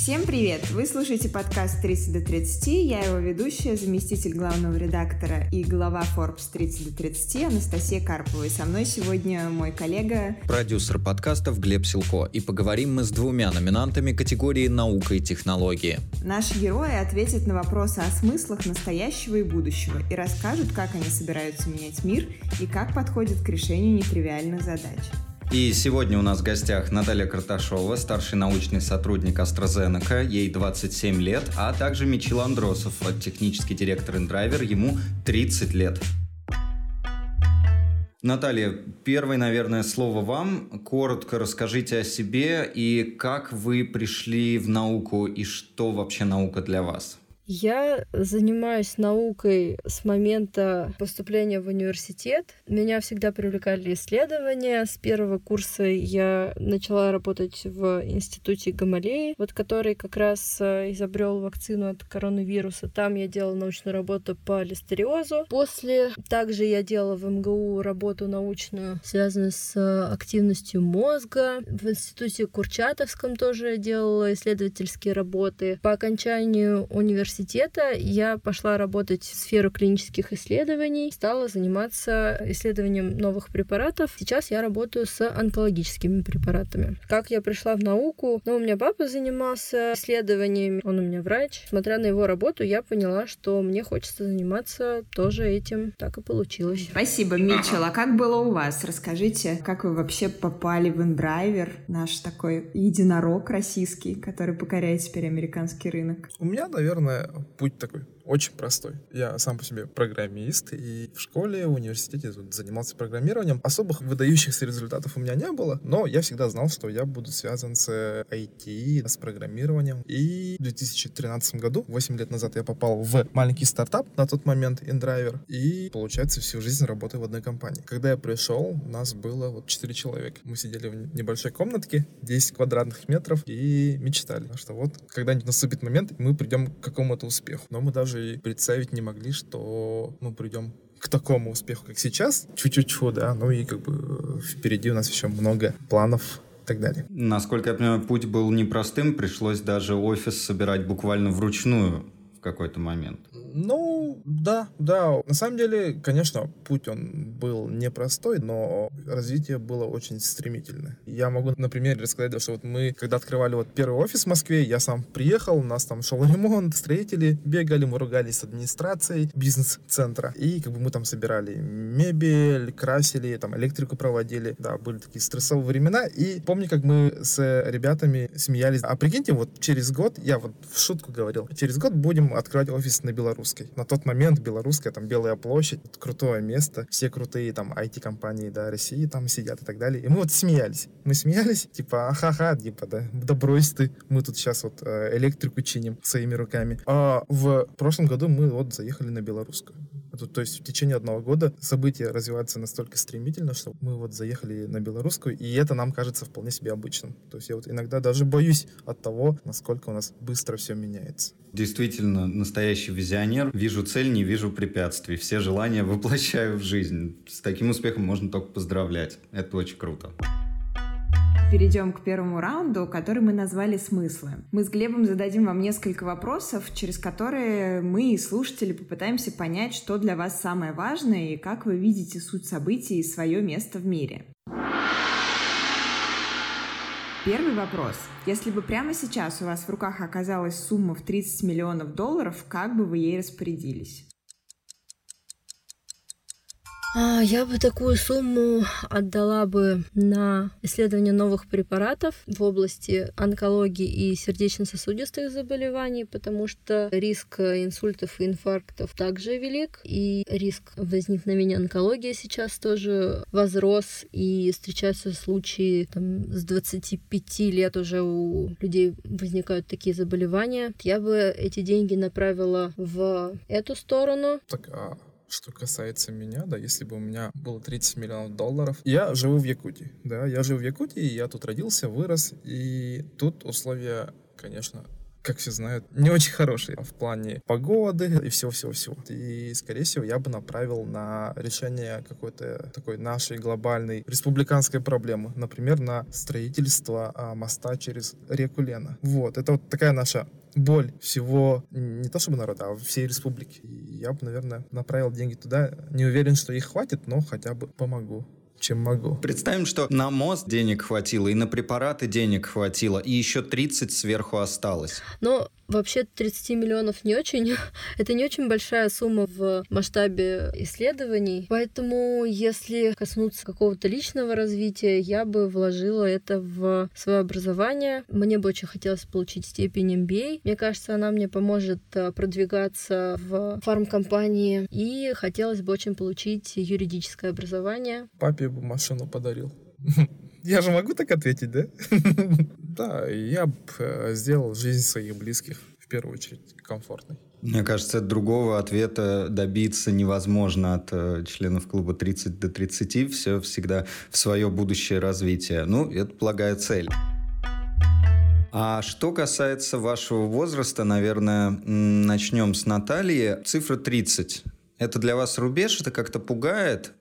Всем привет! Вы слушаете подкаст «30 до 30». Я его ведущая, заместитель главного редактора и глава Forbes 30 до 30 Анастасия Карпова. И со мной сегодня мой коллега... продюсер подкастов Глеб Силко. И поговорим мы с двумя номинантами категории «Наука и технологии». Наши герои ответят на вопросы о смыслах настоящего и будущего и расскажут, как они собираются менять мир и как подходят к решению нетривиальных задач. И сегодня у нас в гостях Наталья Карташова, старший научный сотрудник AstraZeneca, ей 27 лет, а также Мичил Андросов, технический директор InDriver, ему 30 лет. Наталья, первое, наверное, слово вам. Коротко расскажите о себе и как вы пришли в науку и что вообще наука для вас. Я занимаюсь наукой с момента поступления в университет. Меня всегда привлекали исследования. С первого курса я начала работать в институте Гамалеи, который как раз изобрел вакцину от коронавируса. Там я делала научную работу по листериозу. После также я делала в МГУ работу научную, связанную с активностью мозга. В институте Курчатовском тоже делала исследовательские работы. По окончанию университета я пошла работать в сферу клинических исследований, стала заниматься исследованием новых препаратов. Сейчас я работаю с онкологическими препаратами. Как я пришла в науку? У меня папа занимался исследованиями, он у меня врач. Смотря на его работу, я поняла, что мне хочется заниматься тоже этим. Так и получилось. Спасибо, Мичил. А как было у вас? Расскажите, как вы вообще попали в InDriver, наш такой единорог российский, который покоряет теперь американский рынок? У меня, наверное, путь такой очень простой. Я сам по себе программист, и в школе, в университете занимался программированием. Особых выдающихся результатов у меня не было, но я всегда знал, что я буду связан с IT, с программированием. И в 2013 году, 8 лет назад, я попал в маленький стартап, на тот момент InDriver, и, получается, всю жизнь работаю в одной компании. Когда я пришел, нас было 4 человека. Мы сидели в небольшой комнатке, 10 квадратных метров, и мечтали, что когда-нибудь наступит момент, и мы придем к какому-то успеху. Но мы даже и представить не могли, что мы придем к такому успеху, как сейчас. Чуть-чуть, да. И впереди у нас еще много планов и так далее. Насколько я понимаю, путь был непростым. Пришлось даже офис собирать буквально вручную в какой-то момент. Да. На самом деле, конечно, путь он был непростой, но развитие было очень стремительное. Я могу на примере рассказать, что мы, когда открывали первый офис в Москве, я сам приехал, у нас там шел ремонт, строители бегали, мы ругались с администрацией бизнес-центра. И мы там собирали мебель, красили, там электрику проводили. Да, были такие стрессовые времена. И помню, как мы с ребятами смеялись. А прикиньте, через год, я в шутку говорил, через год будем открывать офис на Белорусской. На тот момент Белорусская, там Белая площадь, крутое место, все крутые там IT-компании, да, России там сидят и так далее. И мы смеялись. Мы смеялись, ахаха, да брось ты, мы тут сейчас электрику чиним своими руками. А в прошлом году мы заехали на Белорусскую. То есть в течение 1 года события развиваются настолько стремительно, что мы заехали на Белорусскую, и это нам кажется вполне себе обычным. То есть я иногда даже боюсь от того, насколько у нас быстро все меняется. Действительно, настоящий визионер. Вижу цель, не вижу препятствий. Все желания воплощаю в жизнь. С таким успехом можно только поздравлять. Это очень круто. Перейдем к первому раунду, который мы назвали «Смыслы». Мы с Глебом зададим вам несколько вопросов, через которые мы и слушатели попытаемся понять, что для вас самое важное и как вы видите суть событий и свое место в мире. Первый вопрос. Если бы прямо сейчас у вас в руках оказалась сумма в $30 миллионов, как бы вы ей распорядились? Я бы такую сумму отдала бы на исследование новых препаратов в области онкологии и сердечно-сосудистых заболеваний, потому что риск инсультов и инфарктов также велик, и риск возникновения онкологии сейчас тоже возрос, и встречаются случаи с 25 лет уже у людей возникают такие заболевания. Я бы эти деньги направила в эту сторону. Что касается меня, если бы у меня было $30 миллионов, я живу в Якутии, я живу в Якутии, я тут родился, вырос, и тут условия, конечно, как все знают, не очень хороший в плане погоды и всего-всего-всего. И, скорее всего, я бы направил на решение какой-то такой нашей глобальной республиканской проблемы. Например, на строительство моста через реку Лена. Вот, это вот такая наша боль всего, не то чтобы народа, а всей республики. И я бы, наверное, направил деньги туда. Не уверен, что их хватит, но хотя бы помогу, чем могу. Представим, что на мост денег хватило, и на препараты денег хватило, и еще 30 сверху осталось. Но вообще 30 миллионов не очень. Это не очень большая сумма в масштабе исследований. Поэтому, если коснуться какого-то личного развития, я бы вложила это в свое образование. Мне бы очень хотелось получить степень MBA. Мне кажется, она мне поможет продвигаться в фармкомпании. И хотелось бы очень получить юридическое образование. Папе бы машину подарил. Я же могу так ответить, да? Да, я бы сделал жизнь своих близких, в первую очередь, комфортной. Мне кажется, другого ответа добиться невозможно от членов клуба 30 до 30. Все всегда в свое будущее развитие. Ну, это благая цель. А что касается вашего возраста, наверное, начнем с Натальи. Цифра 30. Это для вас рубеж? Это как-то пугает?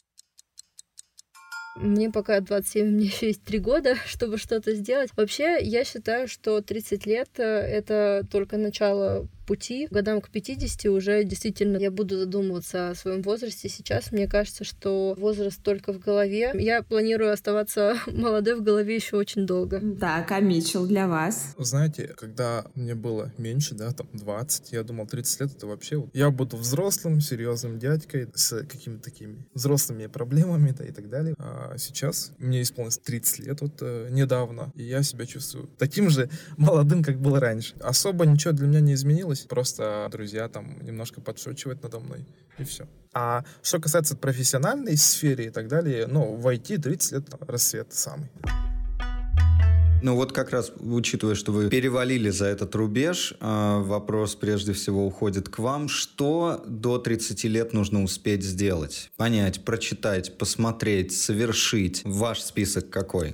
Мне пока 27, мне еще есть 3 года, чтобы что-то сделать. Вообще, я считаю, что 30 лет — это только начало пути. Годам к 50 уже действительно я буду задумываться о своем возрасте. Сейчас мне кажется, что возраст только в голове. Я планирую оставаться молодой в голове еще очень долго. Так, а Митчел, для вас? Знаете, когда мне было меньше, да, там 20, я думал, 30 лет это вообще... Я буду взрослым, серьезным дядькой с какими-то такими взрослыми проблемами, да, и так далее. А сейчас мне исполнилось 30 лет вот недавно, и я себя чувствую таким же молодым, как был раньше. Особо ничего для меня не изменилось. Просто друзья там немножко подшучивают надо мной, и все. А что касается профессиональной сферы и так далее, ну, в IT 30 лет рассвет самый. Ну вот как раз, учитывая, что вы перевалили за этот рубеж, вопрос прежде всего уходит к вам. Что до 30 лет нужно успеть сделать? Понять, прочитать, посмотреть, совершить. Ваш список какой?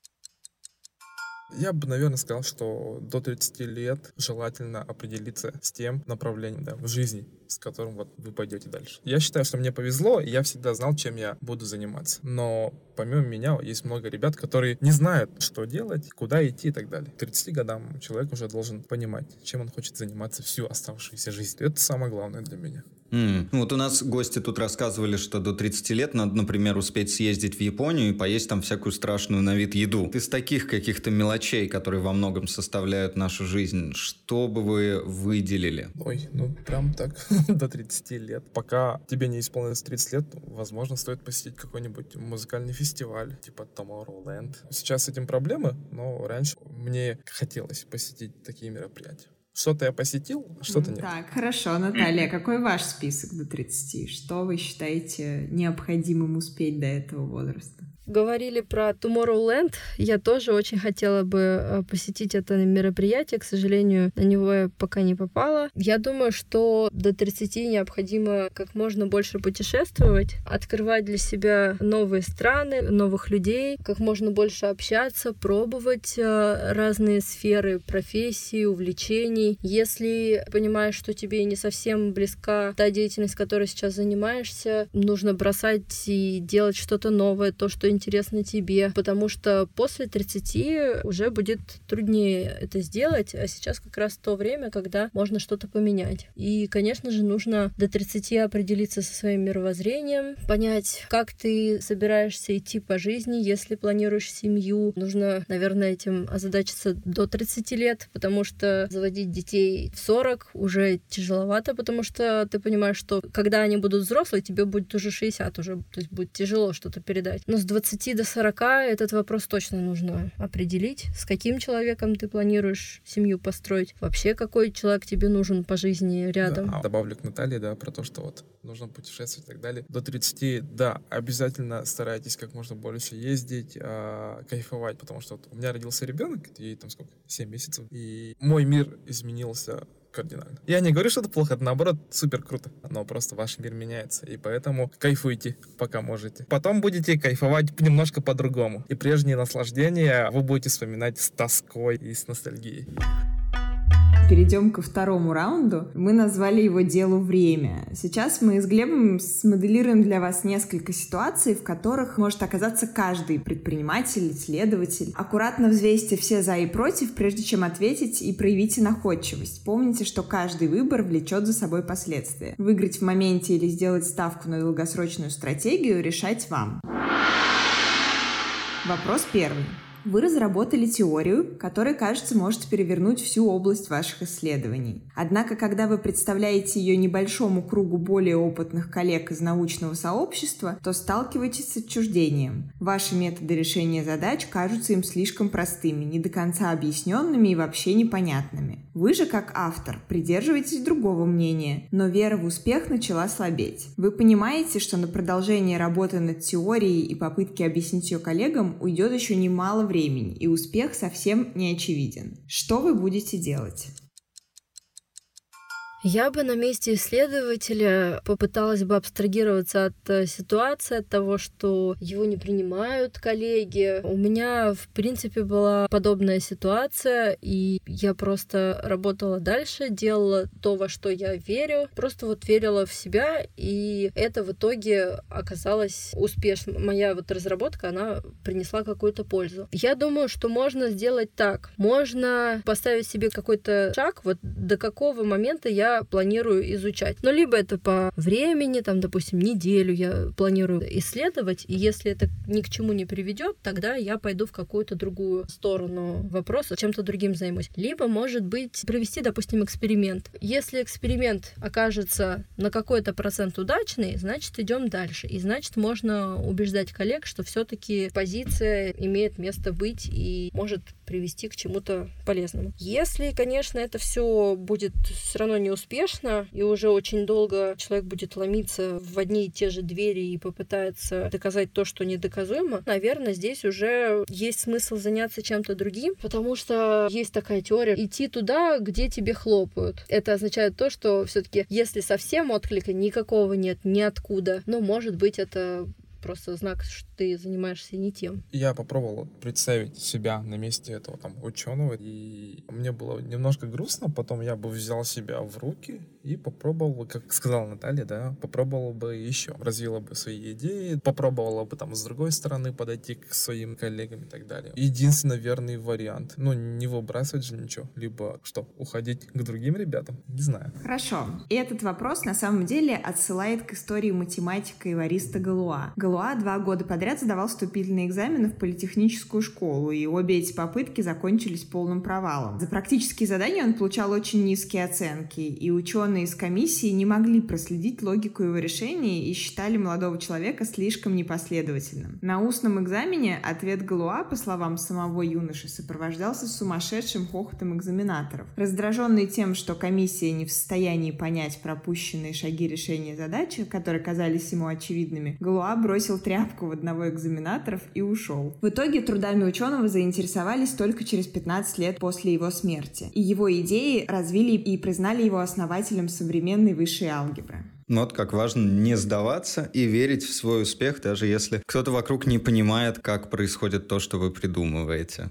Я бы, наверное, сказал, что до 30 лет желательно определиться с тем направлением, да, в жизни, с которым вот вы пойдете дальше. Я считаю, что мне повезло, и я всегда знал, чем я буду заниматься. Но помимо меня есть много ребят, которые не знают, что делать, куда идти и так далее. К 30 годам человек уже должен понимать, чем он хочет заниматься всю оставшуюся жизнь. Это самое главное для меня. Вот у нас гости тут рассказывали, что до 30 лет надо, например, успеть съездить в Японию и поесть там всякую страшную на вид еду. Из таких каких-то мелочей, которые во многом составляют нашу жизнь, что бы вы выделили? Ой, ну прям так, до 30 лет. Пока тебе не исполнилось 30 лет, возможно, стоит посетить какой-нибудь музыкальный фестиваль, типа Tomorrowland. Сейчас с этим проблемы, но раньше мне хотелось посетить такие мероприятия. Что-то я посетил, что-то нет. Так, хорошо. Наталья, какой ваш список до 30? Что вы считаете необходимым успеть до этого возраста? Говорили про Tomorrowland. Я тоже очень хотела бы посетить это мероприятие. К сожалению, на него я пока не попала. Я думаю, что до 30 необходимо как можно больше путешествовать, открывать для себя новые страны, новых людей, как можно больше общаться, пробовать разные сферы профессий, увлечений. Если понимаешь, что тебе не совсем близка та деятельность, которой сейчас занимаешься, нужно бросать и делать что-то новое, то, что интересно тебе, потому что после 30 уже будет труднее это сделать, а сейчас как раз то время, когда можно что-то поменять. И, конечно же, нужно до 30 определиться со своим мировоззрением, понять, как ты собираешься идти по жизни, если планируешь семью. Нужно, наверное, этим озадачиться до 30 лет, потому что заводить детей в 40 уже тяжеловато, потому что ты понимаешь, что когда они будут взрослые, тебе будет уже 60, уже, то есть будет тяжело что-то передать. Но с 20 до 40 этот вопрос точно нужно определить, с каким человеком ты планируешь семью построить, вообще какой человек тебе нужен по жизни рядом. Да, добавлю к Наталье, да, про то, что вот нужно путешествовать и так далее. До 30, да, обязательно старайтесь как можно больше ездить, кайфовать, потому что вот у меня родился ребенок, ей там сколько, 7 месяцев, и мой мир изменился кардинально. Я не говорю, что это плохо, это наоборот супер круто, но просто ваш мир меняется, и поэтому кайфуйте, пока можете. Потом будете кайфовать немножко по-другому, и прежние наслаждения вы будете вспоминать с тоской и с ностальгией. перейдем ко второму раунду. Мы назвали его «Делу время». Сейчас мы с Глебом смоделируем для вас несколько ситуаций, в которых может оказаться каждый предприниматель, исследователь. Аккуратно взвесьте все «за» и «против», прежде чем ответить, и проявите находчивость. Помните, что каждый выбор влечет за собой последствия. Выиграть в моменте или сделать ставку на долгосрочную стратегию решать вам. Вопрос первый. Вы разработали теорию, которая, кажется, может перевернуть всю область ваших исследований. Однако, когда вы представляете ее небольшому кругу более опытных коллег из научного сообщества, то сталкиваетесь с отчуждением. Ваши методы решения задач кажутся им слишком простыми, не до конца объясненными и вообще непонятными. Вы же, как автор, придерживаетесь другого мнения, но вера в успех начала слабеть. Вы понимаете, что на продолжение работы над теорией и попытки объяснить ее коллегам уйдет еще немало времени, и успех совсем не очевиден. Что вы будете делать? Я бы на месте исследователя попыталась бы абстрагироваться от ситуации, от того, что его не принимают коллеги. У меня, в принципе, была подобная ситуация, и я просто работала дальше, делала то, во что я верю, просто вот верила в себя, и это в итоге оказалось успешным. Моя вот разработка, она принесла какую-то пользу. Я думаю, что можно сделать так. Можно поставить себе какой-то шаг, вот до какого момента я планирую изучать. Но либо это по времени, там, допустим, неделю я планирую исследовать, и если это ни к чему не приведет, тогда я пойду в какую-то другую сторону вопроса, чем-то другим займусь. Либо, может быть, провести, допустим, эксперимент. Если эксперимент окажется на какой-то процент удачный, значит, идем дальше. И значит, можно убеждать коллег, что все-таки позиция имеет место быть и может привести к чему-то полезному. Если, конечно, это все будет все равно неуспешно, и уже очень долго человек будет ломиться в одни и те же двери и попытается доказать то, что недоказуемо, наверное, здесь уже есть смысл заняться чем-то другим, потому что есть такая теория: идти туда, где тебе хлопают. Это означает то, что все-таки, если совсем отклика никакого нет, ниоткуда, ну, может быть, это просто знак, что ты занимаешься не тем. Я попробовал представить себя на месте этого там ученого, и мне было немножко грустно. Потом я бы взял себя в руки и попробовал, как сказала Наталья, да, попробовал бы еще, развила бы свои идеи, попробовала бы там с другой стороны подойти к своим коллегам и так далее. Единственный верный вариант, ну, не выбрасывать же ничего, либо что, уходить к другим ребятам, не знаю. Хорошо. И этот вопрос на самом деле отсылает к истории математика Эвариста Галуа. Галуа 2 года подряд сдавал вступительные экзамены в политехническую школу, и обе эти попытки закончились полным провалом. За практические задания он получал очень низкие оценки, и ученые из комиссии не могли проследить логику его решений и считали молодого человека слишком непоследовательным. На устном экзамене ответ Галуа, по словам самого юноши, сопровождался сумасшедшим хохотом экзаменаторов. Раздраженный тем, что комиссия не в состоянии понять пропущенные шаги решения задачи, которые казались ему очевидными, Галуа бросил тряпку в одного экзаменаторов и ушел. В итоге трудами ученого заинтересовались только через 15 лет после его смерти, и его идеи развили и признали его основателем современной высшей алгебры. Вот как важно не сдаваться и верить в свой успех, даже если кто-то вокруг не понимает, как происходит то, что вы придумываете.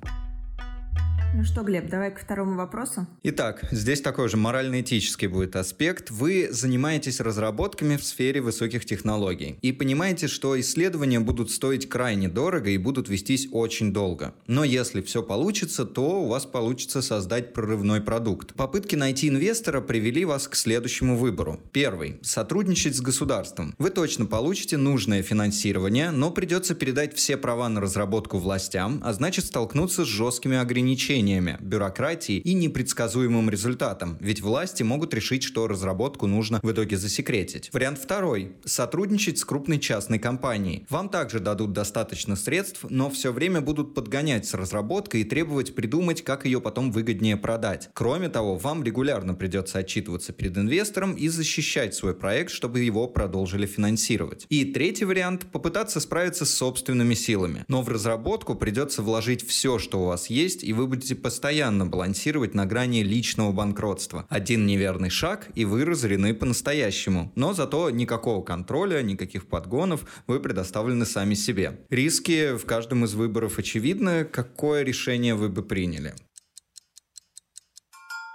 Ну что, Глеб, давай ко второму вопросу. Итак, здесь такой же морально-этический будет аспект. Вы занимаетесь разработками в сфере высоких технологий и понимаете, что исследования будут стоить крайне дорого и будут вестись очень долго. Но если все получится, то у вас получится создать прорывной продукт. Попытки найти инвестора привели вас к следующему выбору. Первый. Сотрудничать с государством. Вы точно получите нужное финансирование, но придется передать все права на разработку властям, а значит столкнуться с жесткими ограничениями, бюрократией и непредсказуемым результатом, ведь власти могут решить, что разработку нужно в итоге засекретить. Вариант второй. Сотрудничать с крупной частной компанией. Вам также дадут достаточно средств, но все время будут подгонять с разработкой и требовать придумать, как ее потом выгоднее продать. Кроме того, вам регулярно придется отчитываться перед инвестором и защищать свой проект, чтобы его продолжили финансировать. И третий вариант – попытаться справиться с собственными силами. Но в разработку придется вложить все, что у вас есть, и вы будете постоянно балансировать на грани личного банкротства. Один неверный шаг, и вы разорены по-настоящему. Но зато никакого контроля, никаких подгонов, вы предоставлены сами себе. Риски в каждом из выборов очевидны. Какое решение вы бы приняли?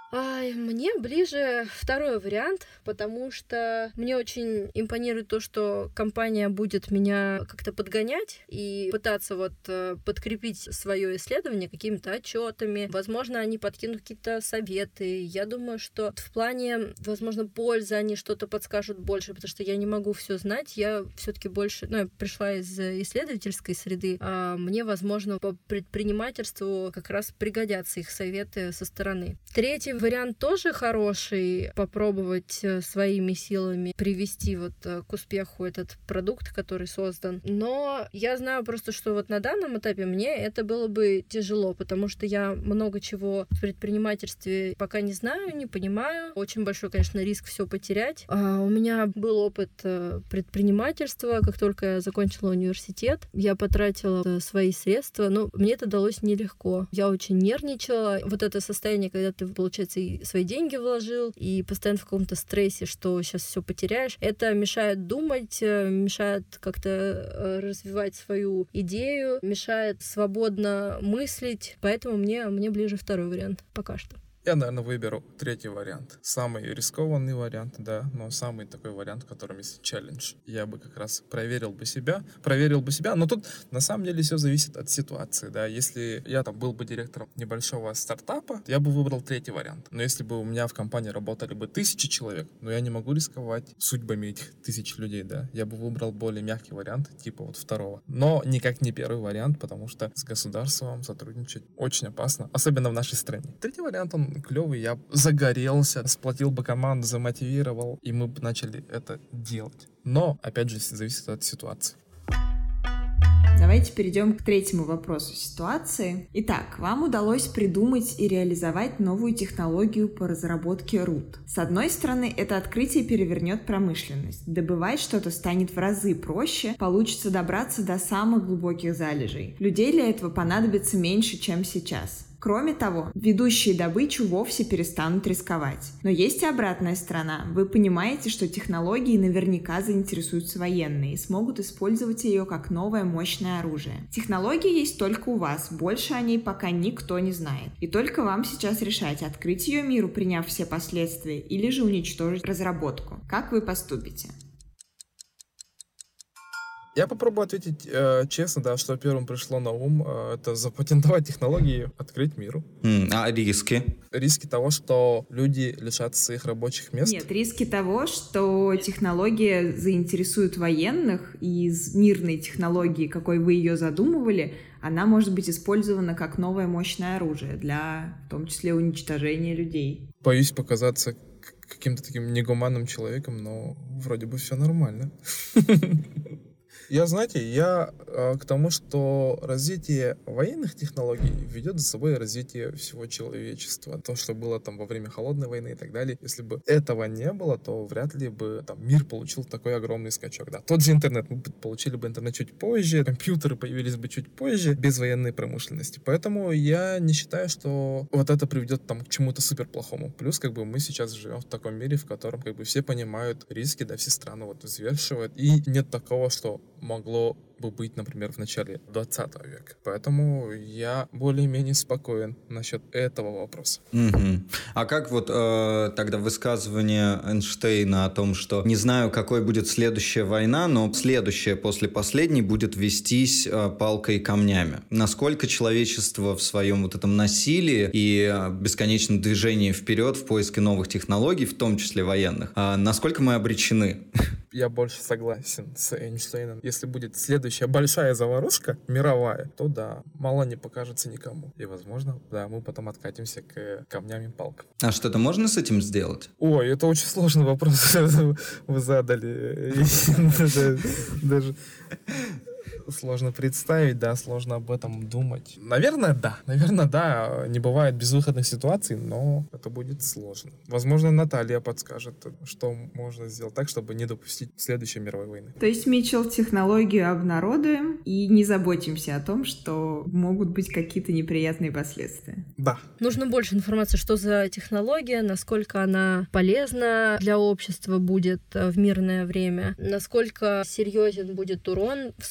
Мне ближе второй вариант, потому что мне очень импонирует то, что компания будет меня как-то подгонять и пытаться подкрепить свое исследование какими-то отчетами. Возможно, они подкинут какие-то советы. Я думаю, что в плане, возможно, пользы они что-то подскажут больше, потому что я не могу все знать. Я все-таки больше, я пришла из исследовательской среды, а мне, возможно, по предпринимательству как раз пригодятся их советы со стороны. Третий вариант тоже хороший, попробовать своими силами привести к успеху этот продукт, который создан. Но я знаю просто, что на данном этапе мне это было бы тяжело, потому что я много чего в предпринимательстве пока не знаю, не понимаю. Очень большой, конечно, риск все потерять. У меня был опыт предпринимательства, как только я закончила университет. Я потратила свои средства, но мне это далось нелегко. Я очень нервничала. Это состояние, когда ты, получается, и свои деньги вложил, и постоянно в каком-то стрессе, что сейчас все потеряешь. Это мешает думать, мешает как-то развивать свою идею, мешает свободно мыслить. Поэтому мне ближе второй вариант пока что. Я, наверное, выберу третий вариант. Самый рискованный вариант, да, но самый такой вариант, в котором есть челлендж. Я бы как раз проверил бы себя, но тут на самом деле все зависит от ситуации, да. Если я был бы директором небольшого стартапа, я бы выбрал третий вариант. Но если бы у меня в компании работали бы 1000 человек, я не могу рисковать судьбами этих 1000 людей, да. Я бы выбрал более мягкий вариант, типа второго. Но никак не первый вариант, потому что с государством сотрудничать очень опасно, особенно в нашей стране. Третий вариант, он клевый, я загорелся, сплотил бы команду, замотивировал, и мы бы начали это делать. Но, опять же, зависит от ситуации. Давайте перейдем к третьему вопросу ситуации. Итак, вам удалось придумать и реализовать новую технологию по разработке руд. С одной стороны, это открытие перевернет промышленность. Добывать что-то станет в разы проще, получится добраться до самых глубоких залежей. Людей для этого понадобится меньше, чем сейчас. Кроме того, ведущие добычу вовсе перестанут рисковать. Но есть и обратная сторона. Вы понимаете, что технологии наверняка заинтересуются военные и смогут использовать ее как новое мощное оружие. Технология есть только у вас, больше о ней пока никто не знает. И только вам сейчас решать, открыть ее миру, приняв все последствия, или же уничтожить разработку. Как вы поступите? Я попробую ответить честно, да, что первым пришло на ум, это запатентовать технологии, открыть миру. А риски? Риски того, что люди лишатся своих рабочих мест? Нет, риски того, что технология заинтересует военных, и из мирной технологии, какой вы ее задумывали, она может быть использована как новое мощное оружие для, в том числе, уничтожения людей. Боюсь показаться каким-то таким негуманным человеком, но вроде бы все нормально. Я к тому, что развитие военных технологий ведет за собой развитие всего человечества. То, что было во время Холодной войны и так далее. Если бы этого не было, то вряд ли бы мир получил такой огромный скачок. Да. Тот же интернет, мы получили бы интернет чуть позже, компьютеры появились бы чуть позже, без военной промышленности. Поэтому я не считаю, что это приведет к чему-то супер плохому. Плюс, мы сейчас живем в таком мире, в котором все понимают риски, да, все страны взвешивают. И нет такого, что могло бы быть, например, в начале 20 века. Поэтому я более-менее спокоен насчет этого вопроса. Угу. А как тогда высказывание Эйнштейна о том, что не знаю, какой будет следующая война, но следующая после последней будет вестись палкой и камнями. Насколько человечество в своем этом насилии и бесконечном движении вперед в поиске новых технологий, в том числе военных, насколько мы обречены? Я больше согласен с Эйнштейном. Если будет следующая большая заварушка, мировая, то да, мало не покажется никому. И, возможно, да, мы потом откатимся к камням и палкам. А что-то можно с этим сделать? Ой, это очень сложный вопрос вы задали. Даже сложно представить, да, сложно об этом думать. Наверное, да. Не бывает безвыходных ситуаций, но это будет сложно. Возможно, Наталья подскажет, что можно сделать так, чтобы не допустить следующей мировой войны. То есть, Митчелл, технологию обнародуем и не заботимся о том, что могут быть какие-то неприятные последствия. Да. Нужно больше информации, что за технология, насколько она полезна для общества будет в мирное время, насколько серьезен будет урон в случае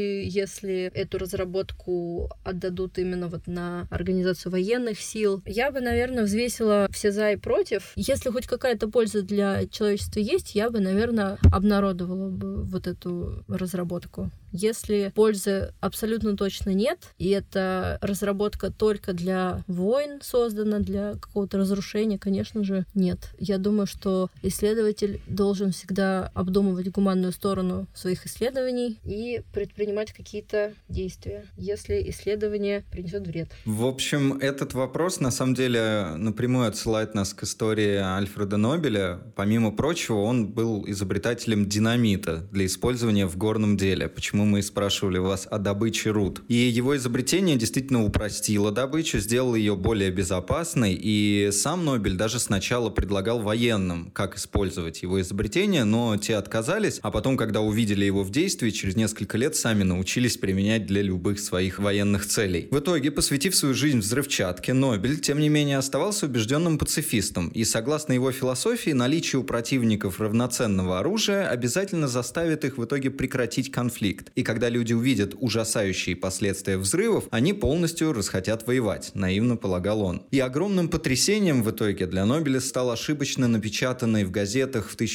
случае, если эту разработку отдадут именно вот на организацию военных сил, я бы, наверное, взвесила все за и против. Если хоть какая-то польза для человечества есть, я бы, наверное, обнародовала бы вот эту разработку. Если пользы абсолютно точно нет, и эта разработка только для войн создана, для какого-то разрушения, конечно же, нет. Я думаю, что исследователь должен всегда обдумывать гуманную сторону своих исследований и предпринимать какие-то действия, если исследование принесет вред. В общем, этот вопрос, на самом деле, напрямую отсылает нас к истории Альфреда Нобеля. Помимо прочего, он был изобретателем динамита для использования в горном деле. Почему мы спрашивали вас о добыче руд. И его изобретение действительно упростило добычу, сделало ее более безопасной, и сам Нобель даже сначала предлагал военным, как использовать его изобретение, но те отказались, а потом, когда увидели его в действии, через несколько лет сами научились применять для любых своих военных целей. В итоге, посвятив свою жизнь взрывчатке, Нобель, тем не менее, оставался убежденным пацифистом, и, согласно его философии, наличие у противников равноценного оружия обязательно заставит их в итоге прекратить конфликт. И когда люди увидят ужасающие последствия взрывов, они полностью расхотят воевать, наивно полагал он. И огромным потрясением в итоге для Нобеля стал ошибочно напечатанный в газетах в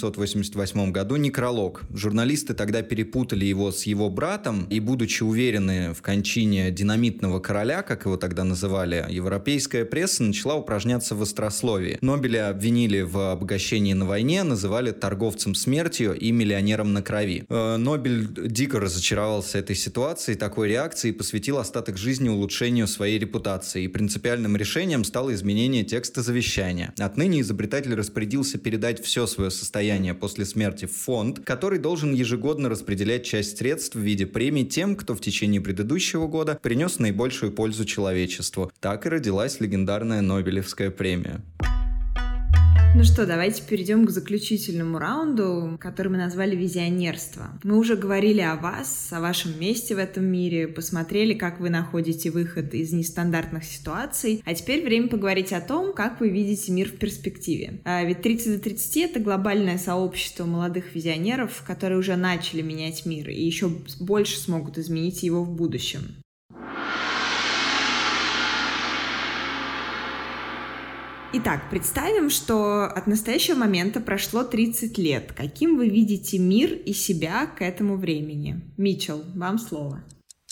1888 году некролог. Журналисты тогда перепутали его с его братом, и, будучи уверены в кончине динамитного короля, как его тогда называли, европейская пресса начала упражняться в острословии. Нобеля обвинили в обогащении на войне, называли торговцем смертью и миллионером на крови. Нобель дико разочаровался этой ситуацией, такой реакцией, и посвятил остаток жизни улучшению своей репутации. И принципиальным решением стало изменение текста завещания. Отныне изобретатель распорядился передать все свое состояние после смерти в фонд, который должен ежегодно распределять часть средств в виде премий тем, кто в течение предыдущего года принес наибольшую пользу человечеству. Так и родилась легендарная Нобелевская премия. Ну что, давайте перейдем к заключительному раунду, который мы назвали «Визионерство». Мы уже говорили о вас, о вашем месте в этом мире, посмотрели, как вы находите выход из нестандартных ситуаций, а теперь время поговорить о том, как вы видите мир в перспективе. Ведь 30 до 30 — это глобальное сообщество молодых визионеров, которые уже начали менять мир и еще больше смогут изменить его в будущем. Итак, представим, что от настоящего момента прошло 30 лет. Каким вы видите мир и себя к этому времени? Митчелл, вам слово.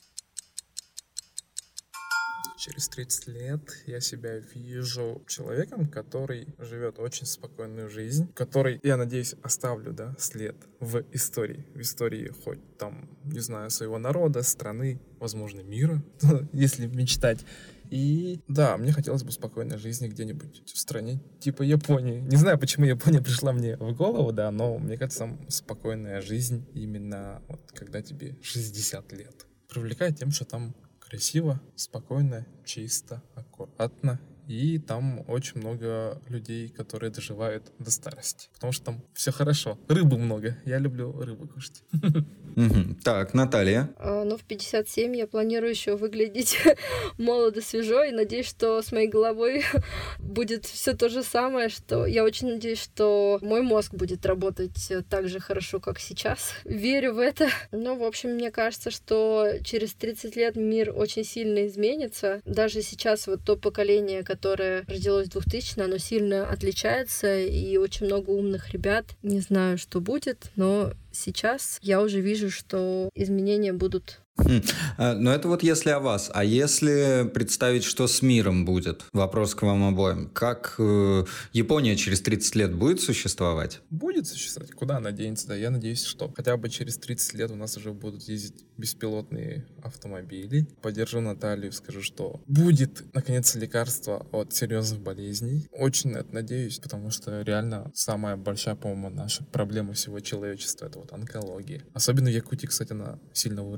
Через 30 лет я себя вижу человеком, который живет очень спокойную жизнь, который, я надеюсь, оставлю, след в истории хоть там, не знаю, своего народа, страны, возможно, мира, если мечтать. И да, мне хотелось бы спокойной жизни где-нибудь в стране типа Японии. Не знаю, почему Япония пришла мне в голову, но мне кажется, спокойная жизнь именно вот когда тебе 60 лет. Привлекает тем, что там красиво, спокойно, чисто, аккуратно. И там очень много людей, которые доживают до старости. Потому что там все хорошо. Рыбы много. Я люблю рыбу кушать. Так, Наталья. В 57 я планирую еще выглядеть молодо, свежо, и надеюсь, что с моей головой будет все то же самое, что я очень надеюсь, что мой мозг будет работать так же хорошо, как сейчас. Верю в это. В общем, мне кажется, что через 30 лет мир очень сильно изменится. Даже сейчас вот то поколение, которое родилось в 2000-м, оно сильно отличается, и очень много умных ребят. Не знаю, что будет, но сейчас я уже вижу, что изменения будут. Но это вот если о вас. А если представить, что с миром будет? Вопрос к вам обоим. Как Япония через 30 лет будет существовать? Будет существовать. Куда она денется? Да, я надеюсь, что хотя бы через 30 лет у нас уже будут ездить беспилотные автомобили. Поддержу Наталью, скажу, что будет, наконец, лекарство от серьезных болезней. Очень на это надеюсь, потому что реально самая большая, по-моему, наша проблема всего человечества — это вот онкология. Особенно в Якутии, кстати, она сильно выражена.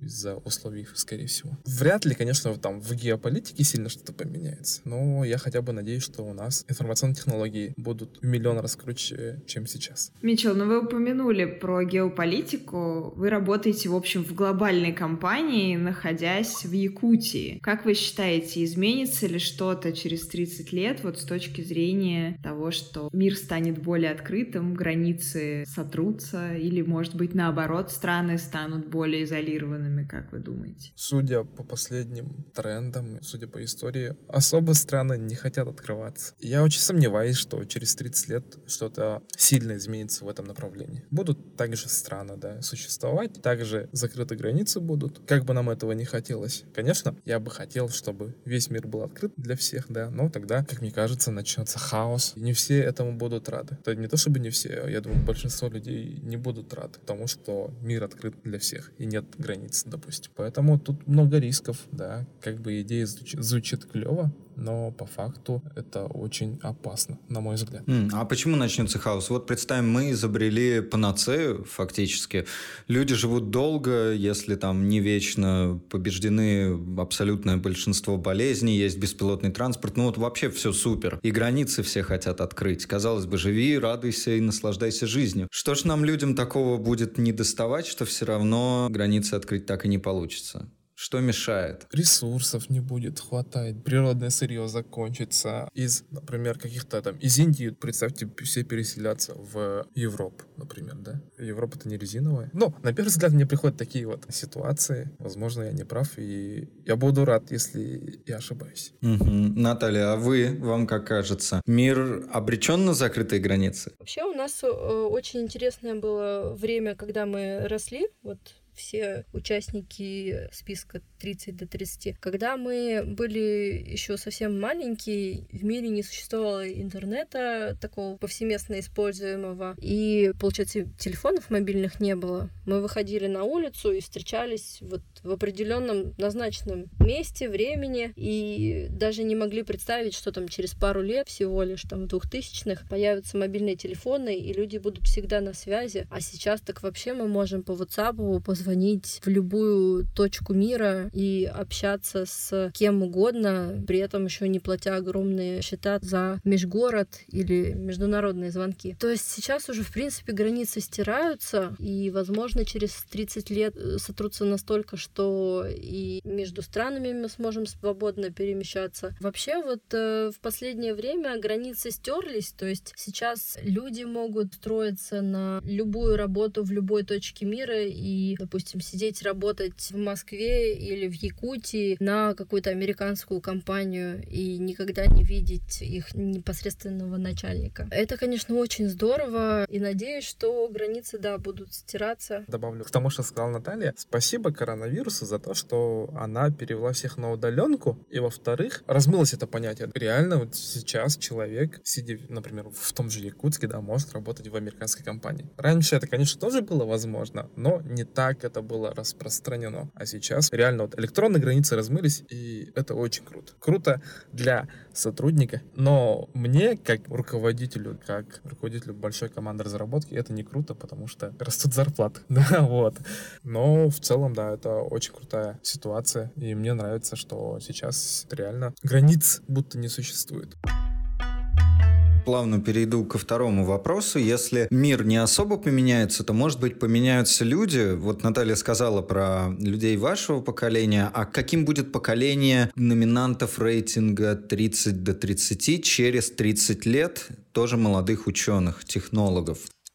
из-за условий, скорее всего. Вряд ли, конечно, там в геополитике сильно что-то поменяется, но я хотя бы надеюсь, что у нас информационные технологии будут в миллион раз круче, чем сейчас. Митчелл, ну вы упомянули про геополитику. Вы работаете, в общем, в глобальной компании, находясь в Якутии. Как вы считаете, изменится ли что-то через 30 лет вот с точки зрения того, что мир станет более открытым, границы сотрутся, или, может быть, наоборот, страны станут более изолированными, как вы думаете? Судя по последним трендам, судя по истории, особо страны не хотят открываться. Я очень сомневаюсь, что через 30 лет что-то сильно изменится в этом направлении. Будут также страны, да, существовать, также закрыты границы будут, как бы нам этого не хотелось. Конечно, я бы хотел, чтобы весь мир был открыт для всех, да, но тогда, как мне кажется, начнется хаос, и не все этому будут рады. То не то чтобы не все, я думаю, большинство людей не будут рады тому, что мир открыт для всех и нет границ, допустим. Поэтому тут много рисков, да, как бы идея звучит клево, но по факту это очень опасно, на мой взгляд. А почему начнется хаос? Вот представим, мы изобрели панацею фактически. Люди живут долго, если там не вечно побеждены абсолютное большинство болезней, есть беспилотный транспорт, ну вот вообще все супер. И границы все хотят открыть. Казалось бы, живи, радуйся и наслаждайся жизнью. Что ж нам, людям, такого будет недоставать, что все равно границы открыть так и не получится? Что мешает? Ресурсов не будет хватать, природное сырье закончится. Например, каких-то там, из Индии, представьте, все переселятся в Европу, например, да? Европа-то не резиновая. Но, на первый взгляд, мне приходят такие вот ситуации. Возможно, я не прав, и я буду рад, если я ошибаюсь. Наталья, а вам как кажется, мир обречен на закрытые границы? Вообще у нас очень интересное было время, когда мы росли, вот все участники списка 30 до 30. Когда мы были еще совсем маленькие, в мире не существовало интернета такого повсеместно используемого, и, получается, телефонов мобильных не было. Мы выходили на улицу и встречались вот в определенном назначенном месте, времени, и даже не могли представить, что там через пару лет, всего лишь там в 2000-х, появятся мобильные телефоны, и люди будут всегда на связи. А сейчас так вообще мы можем по WhatsApp позвонить в любую точку мира и общаться с кем угодно, при этом еще не платя огромные счета за межгород или международные звонки. То есть сейчас уже, в принципе, границы стираются, и, возможно, через 30 лет сотрутся настолько, что и между странами мы сможем свободно перемещаться. Вообще, вот в последнее время границы стерлись, то есть сейчас люди могут строиться на любую работу в любой точке мира и, допустим, сидеть, работать в Москве или в Якутии на какую-то американскую компанию и никогда не видеть их непосредственного начальника. Это, конечно, очень здорово, и надеюсь, что границы, да, будут стираться. Добавлю к тому, что сказала Наталья. Спасибо коронавирусу за то, что она перевела всех на удаленку, и, во-вторых, размылось это понятие. Реально, вот сейчас человек, сидя, например, в том же Якутске, да, может работать в американской компании. Раньше это, конечно, тоже было возможно, но не так это было распространено. А сейчас реально вот электронные границы размылись, и это очень круто. Круто для сотрудника, но мне, как руководителю большой команды разработки, это не круто, потому что растут зарплаты. Да, вот. Но в целом, да, это очень крутая ситуация, и мне нравится, что сейчас реально границ будто не существует. Плавно перейду ко второму вопросу. Если мир не особо поменяется, то, может быть, поменяются люди. Вот Наталья сказала про людей вашего поколения. А каким будет поколение номинантов рейтинга 30 до 30 через 30 лет, тоже молодых ученых, технологов?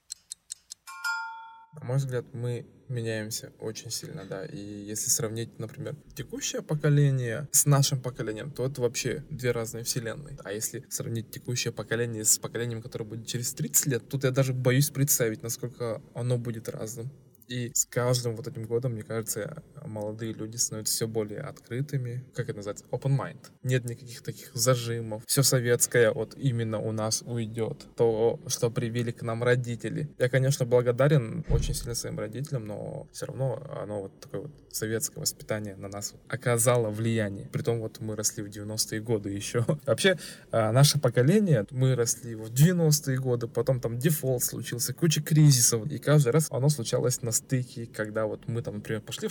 На мой взгляд, мы меняемся очень сильно, да. И если сравнить, например, текущее поколение с нашим поколением, то это вообще две разные вселенные. А если сравнить текущее поколение с поколением, которое будет через 30 лет, тут я даже боюсь представить, насколько оно будет разным. И с каждым вот этим годом, мне кажется, молодые люди становятся все более открытыми. Как это называется? Open mind. Нет никаких таких зажимов. Все советское вот именно у нас уйдет. То, что привили к нам родители. Я, конечно, благодарен очень сильно своим родителям, но все равно оно вот такое вот советское воспитание на нас оказало влияние. Притом вот мы росли в 90-е годы еще. Вообще, наше поколение, мы росли в 90-е годы, потом там дефолт случился, куча кризисов. И каждый раз оно случалось на стыке, когда вот мы там, например, пошли в школу,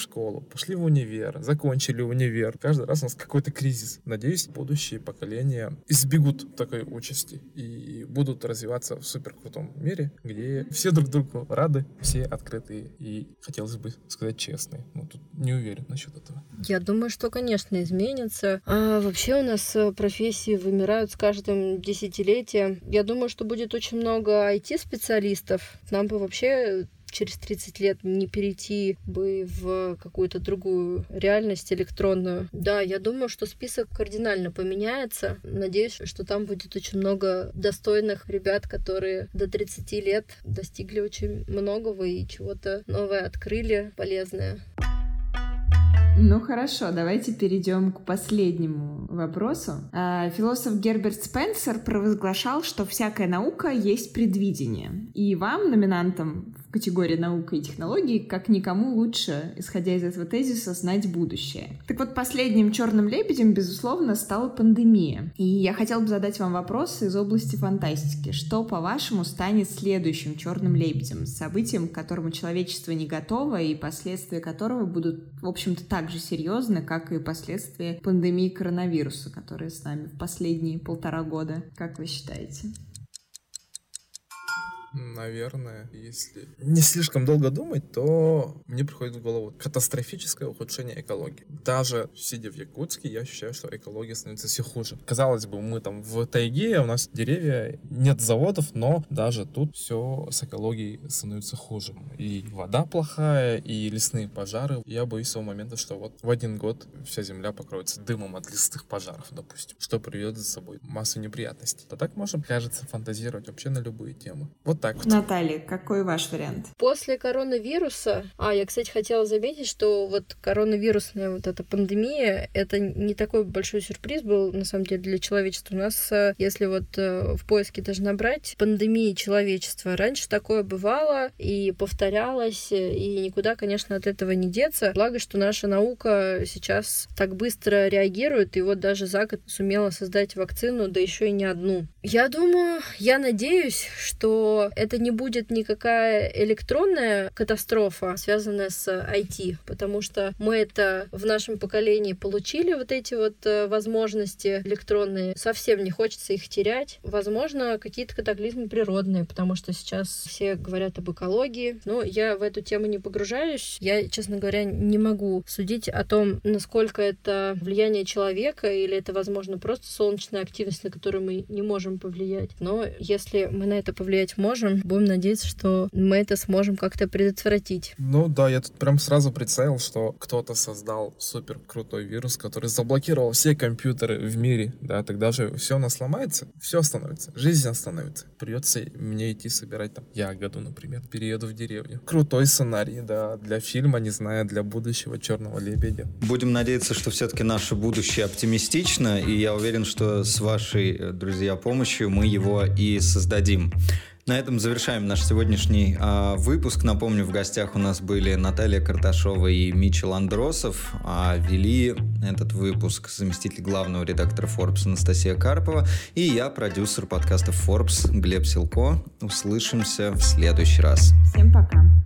пошли в универ, закончили универ. Каждый раз у нас какой-то кризис. Надеюсь, будущие поколения избегут такой участи и будут развиваться в суперкрутом мире, где все друг другу рады, все открытые и, хотелось бы сказать, честные. Но тут не уверен насчет этого. Я думаю, что, конечно, изменится. А вообще у нас профессии вымирают с каждым десятилетием. Я думаю, что будет очень много IT-специалистов. Нам бы вообще через 30 лет не перейти бы в какую-то другую реальность электронную. Да, я думаю, что список кардинально поменяется. Надеюсь, что там будет очень много достойных ребят, которые до 30 лет достигли очень многого и чего-то новое открыли, полезное. Ну хорошо, давайте перейдем к последнему вопросу. Философ Герберт Спенсер провозглашал, что всякая наука есть предвидение. И вам, номинантам в категории наука и технологии, как никому лучше, исходя из этого тезиса, знать будущее. Так вот, последним черным лебедем, безусловно, стала пандемия. И я хотела бы задать вам вопрос из области фантастики. Что, по-вашему, станет следующим черным лебедем? Событием, к которому человечество не готово, и последствия которого будут, в общем-то, так же серьезны, как и последствия пандемии коронавируса, которые с нами в последние 1,5 года. Как вы считаете? Наверное, если не слишком долго думать, то мне приходит в голову катастрофическое ухудшение экологии. Даже сидя в Якутске, я ощущаю, что экология становится все хуже. Казалось бы, мы там в тайге, у нас деревья, нет заводов, но даже тут все с экологией становится хуже. И вода плохая, и лесные пожары. Я боюсь того момента, что вот в 1 год вся земля покроется дымом от лесных пожаров, допустим, что приведет за собой массу неприятностей. А так можем, кажется, фантазировать вообще на любые темы. Вот так вот. Наталья, какой ваш вариант? После коронавируса... я, кстати, хотела заметить, что вот коронавирусная вот эта пандемия, это не такой большой сюрприз был, на самом деле, для человечества. У нас, если вот в поиске даже набрать пандемии человечества, раньше такое бывало и повторялось, и никуда, конечно, от этого не деться. Благо, что наша наука сейчас так быстро реагирует, и вот даже за год сумела создать вакцину, да еще и не одну. Я надеюсь, что это не будет никакая электронная катастрофа, связанная с IT, потому что мы это в нашем поколении получили, вот эти вот возможности электронные. Совсем не хочется их терять. Возможно, какие-то катаклизмы природные, потому что сейчас все говорят об экологии, но я в эту тему не погружаюсь. Я, честно говоря, не могу судить о том, насколько это влияние человека или это, возможно, просто солнечная активность, на которую мы не можем повлиять. Но если мы на это повлиять можем, будем надеяться, что мы это сможем как-то предотвратить. Ну да, я тут прям сразу представил, что кто-то создал супер крутой вирус, который заблокировал все компьютеры в мире, да, тогда же все у нас сломается, все остановится, жизнь остановится. Придется мне идти собирать там ягоду, например, перееду в деревню. Крутой сценарий, да, для фильма, не знаю, для будущего «Черного лебедя». Будем надеяться, что все-таки наше будущее оптимистично, и я уверен, что с вашей, друзья, помощью мы его и создадим. На этом завершаем наш сегодняшний выпуск. Напомню, в гостях у нас были Наталья Карташова и Мичел Андросов. Вели этот выпуск заместитель главного редактора Forbes Анастасия Карпова и я, продюсер подкастов Forbes Глеб Силко. Услышимся в следующий раз. Всем пока.